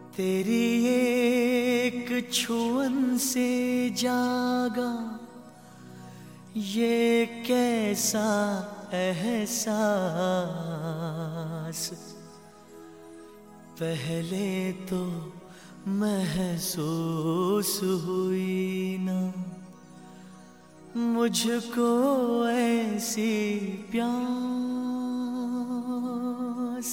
तेरी एक छुअन से जागा ये कैसा एहसास, पहले तो महसूस हुई ना मुझको ऐसी प्यास।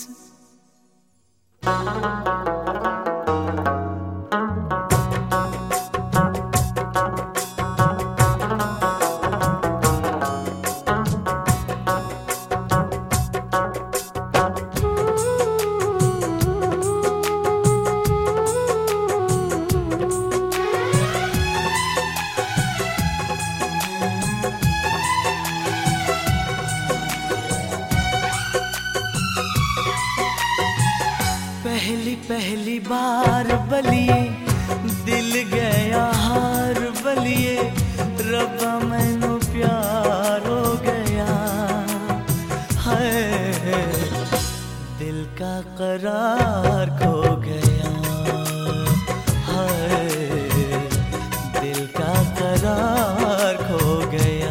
पहली पहली बार बलिए दिल गया हार बलिए, रब्बा मैनू प्यार हो गया है, दिल का करार खो गया है, दिल का करार खो गया।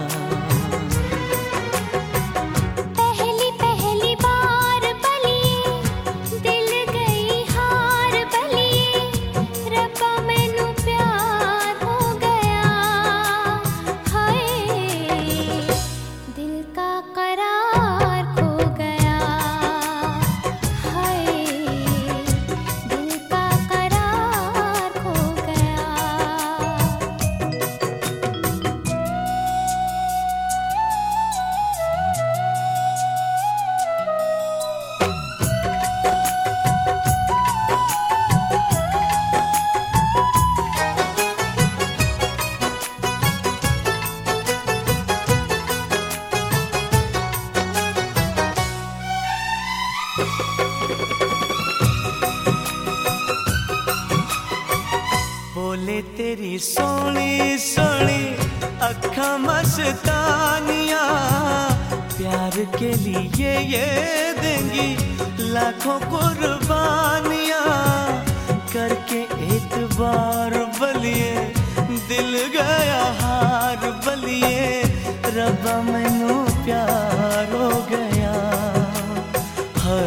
बोले तेरी सोनी सोनी अखा मस्तानिया, प्यार के लिए ये देंगी लाखों कुर्बानियां, करके एतबार बलिए दिल गया हार बलिए, रब्बा मैनू प्यार हो गया है,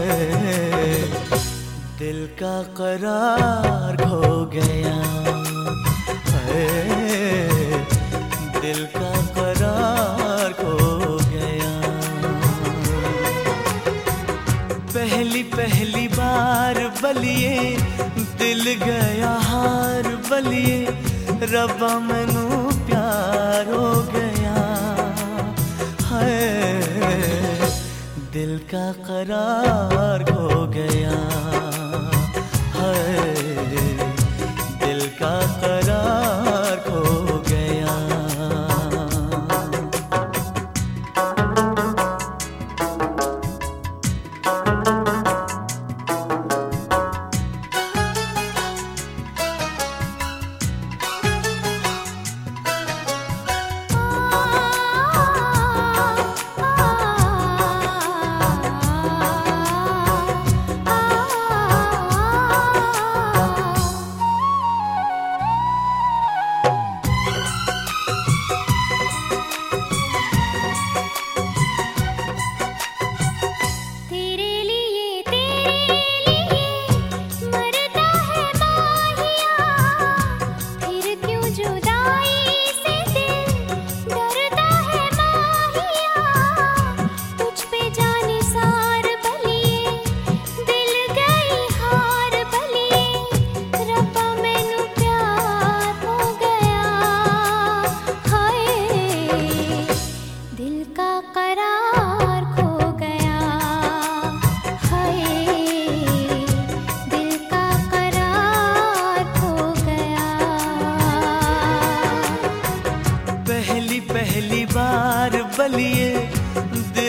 दिल का करार खो गया है, दिल का करार खो गया। पहली पहली बार बलिए दिल गया हार बलिए, रब्बा मैनू प्यार हो गया है, दिल का करार खो गया है, दिल का करार खो गया। पहली बार बलिए